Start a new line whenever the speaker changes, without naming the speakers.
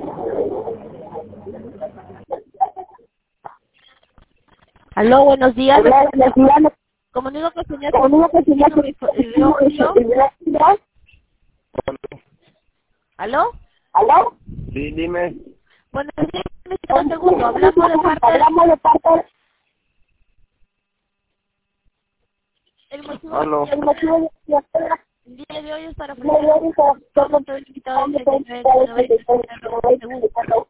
Aló, buenos días.
Hola, buenos días.
Comunico con el señor. ¿Aló?
¿Aló?
Sí, dime.
Buenos días, un segundo. Hablamos de parte del motivo.
Aló.
El día de hoy es para ofrecer un invitado del 69 de seguro.